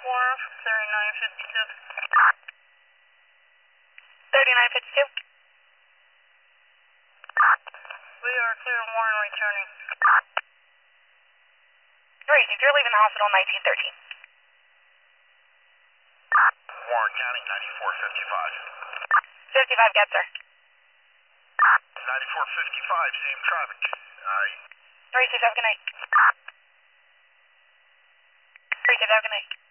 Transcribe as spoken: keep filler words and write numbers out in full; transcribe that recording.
Warren from thirty-nine fifty-two. thirty-nine fifty-two. We are clear and Warren returning. Great, if you're leaving the hospital nineteen thirteen. Warren County, ninety-four fifty-five. fifty-five, get sir. ninety-four fifty-five, same traffic. Uh, three six, have a good night. three six, have a good night.